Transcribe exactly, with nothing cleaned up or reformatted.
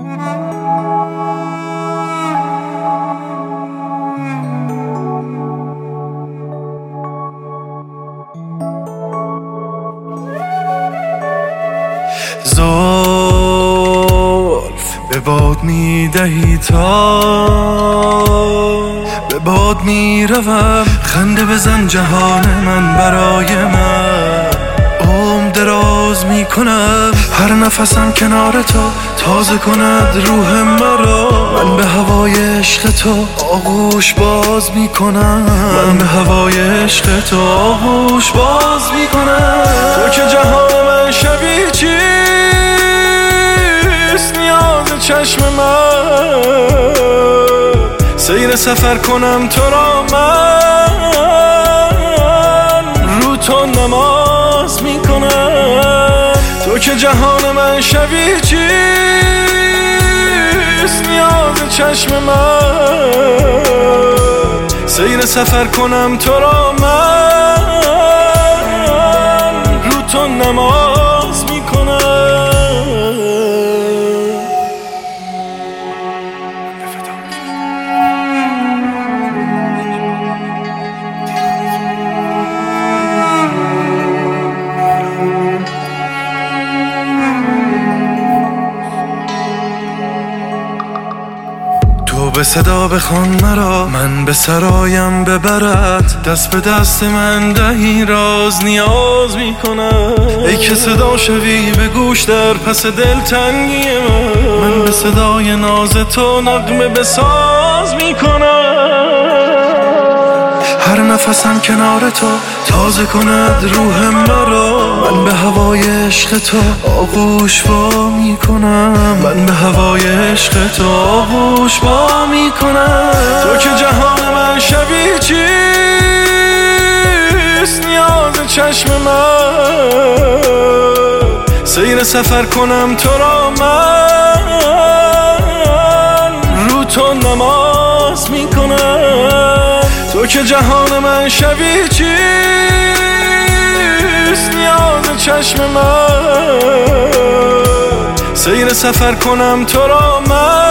زلف به باد میدهی تا به باد میروم، خنده بزن جهان من برای من، عمر دراز میکنم هر نفسم کنار تو، تازه کند روح مرا، من به هوای عشق تو آغوش باز میکنم، من به هوای عشق تو آغوش باز میکنم. تو که جهان من شبیه چیست، نیاز چشم من، سیر سفر کنم تو را من، رو تو نماز میکنم. تو که جهان من شبیه چیست، نیاز چشم من، سیر سفر کنم تو را من، رو تو نماز میکنم. تو به صدا بخوان مرا، من به سرایم ببرد، دست به دست من دهی راز نیاز میکنم. ای که صدا شوی به گوش در پس دلتنگی من، من به صدای ناز تو نغمه بساز میکنم. هر نفسم کنار تو تازه کند روح مرا، من به هوای عشق تو آغوش وا میکنم، من به هوای عشق تو آغوش وا میکنم. تو که جهان من شبیه چیست، نیاز چشم من، سیر سفر کنم تو را من، رو تو نماز میکنم. تو که جهان من شبیه چیست، نیاز چشم من، سیر سفر کنم تو را من.